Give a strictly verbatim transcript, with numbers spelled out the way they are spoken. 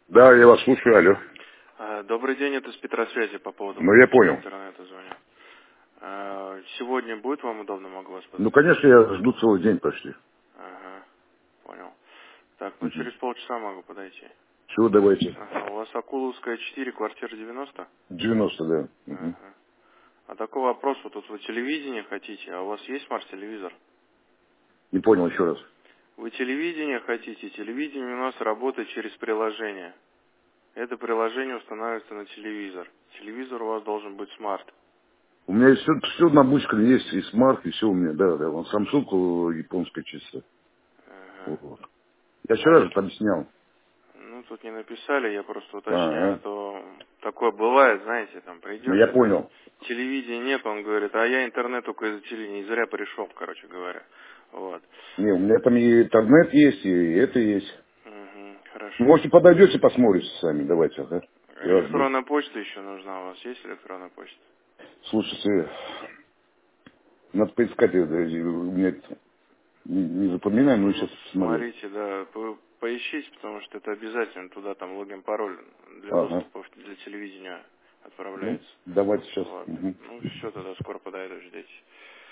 Да, я вас слушаю, алло. А, Добрый день, это с Петросвязи по поводу Ну, я понял. интернета звоню. А, Сегодня будет вам удобно, могу вас Ну, подойти? конечно, я жду целый день почти. Ага, понял. Так, ну Угу. через полчаса могу подойти. Чего давайте? Ага, у вас Акуловская четыре, квартира девяносто? девяносто, да. Угу. Ага. А такой вопрос, вот тут вы телевидение хотите, а у вас есть смарт-телевизор? Не понял еще раз. Вы телевидение хотите, телевидение у нас работает через приложение. Это приложение устанавливается на телевизор. Телевизор у вас должен быть смарт. У меня все, все на бучкале есть, и смарт, и все у меня, да, да. Вон Samsung японская чисто. Ага. Вот. Я А вчера же есть... там снял. Ну, тут не написали, я просто уточняю, а Ага. то такое бывает, знаете, там Ну, придешь, я а там понял. телевидения нет, он говорит, а я интернет только из-за телевидения, и зря пришел, короче говоря. Вот. Не, у меня там и интернет есть, и это есть. Угу, Ну, хорошо. можете подойдете, посмотрите сами, давайте, ага. Я вас жду. Электронная почта еще нужна у вас, есть электронная почта? Слушайте, надо поискать, это, у меня это не, не запоминаю, но Ну, сейчас посмотрю. смотрите, да, по- поищите, потому что это обязательно туда, там, логин, пароль для Ага. доступа в- для телевидения Ну, отправляется. давайте сейчас. Вот. Угу. Ну, все, тогда скоро подойду, ждите.